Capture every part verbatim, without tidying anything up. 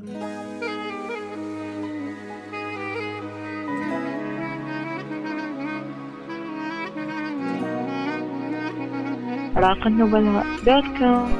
راق النبلاء دوت كوم.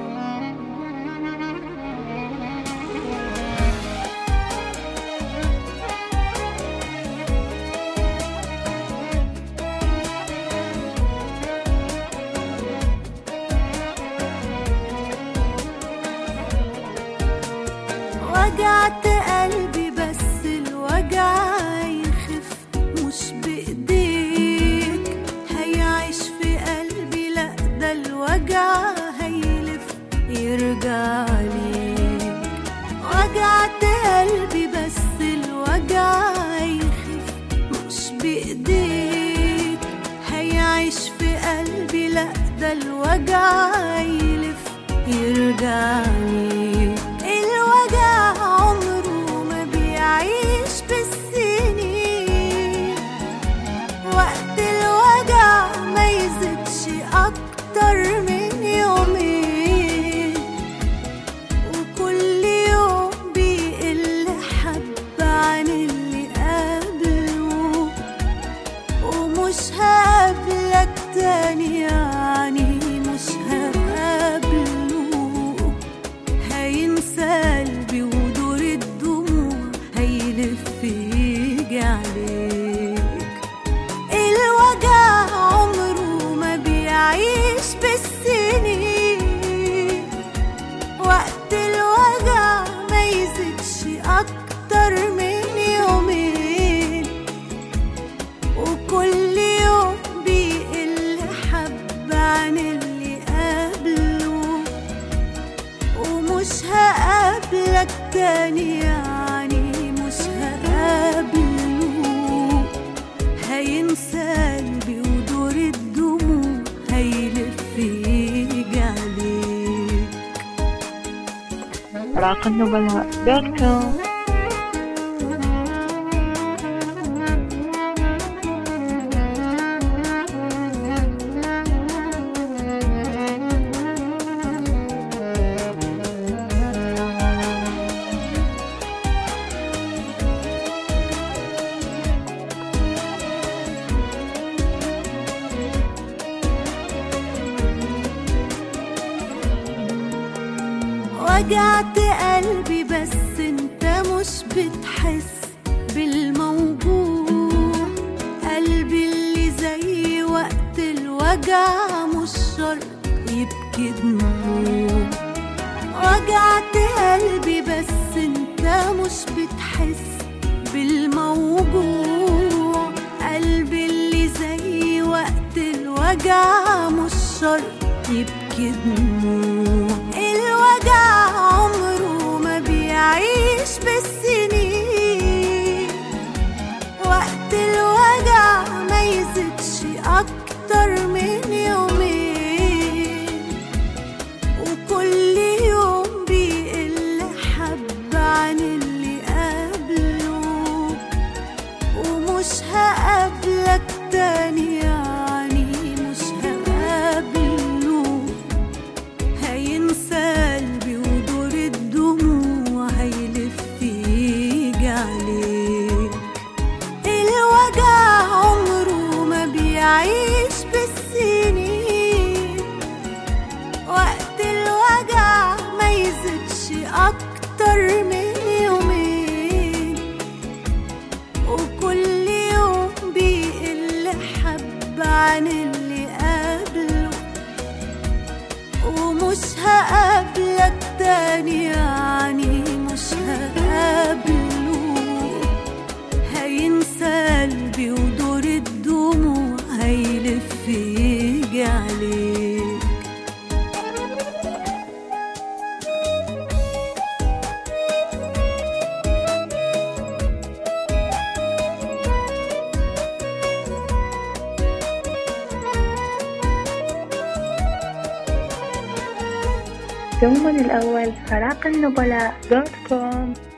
وجعت قلبي بس الوجع يخف مش بإيديك، هيعيش في قلبي لأ ده الوجع هيلف يرجع ليك. وجعت قلبي بس الوجع يخف مش بإيديك، هيعيش في قلبي لأ ده الوجع هيلف يرجع ليك. الوجع عمره ما بيعيش بالسنين، وقت الوجع ما يزيدش أكتر من يومين، وكل يوم بيقل حبة عن اللي قبله، ومش هقابلك تاني يعني مش هقابله. هينسى قلبي ودور الدموع هيلف يجي عليك. الوجع عمره ما بيعيش بالسنين، وقت الوجع ما يزيدش أكتر من يومين، وكل يوم بيقل حبة عن اللي قبله، ومش هقابلك تاني يعني مش هقابله. هينسى قلبي ودور الدموع هيلف يجي عليك. راق النبلاء دوت كوم. وجعت قلبي بس انت مش بتحس بالموجوع. قلبي اللي زي وقت الوجع مش شرط يبكي دموع. وجعت قلبي بس انت مش بتحس بالموجوع. قلبي اللي زي وقت الوجع مش شرط يبكي دموع. الوجع عمره ما بيعيش بالسنين، وقت الوجع ما يزيدش أكتر من يومين، وكل يوم بيقل حبة عن اللي قبله، ومش هقابلك تاني يعني مش هقابله. هينسى قلبي ودور الدموع هيلف يجي عليك. الوجع عمره ما بيعيش بالسنين، وقت الوجع ما يزيدش أكتر من يومين، وكل يوم بيقل حبة عن اللي قبله، ومش هقابلك تاني يعني مش هقابله. هينسى قلبي ودور الدموع هيلف يجي عليك. دوما الأول راق النبلاء دوت كوم.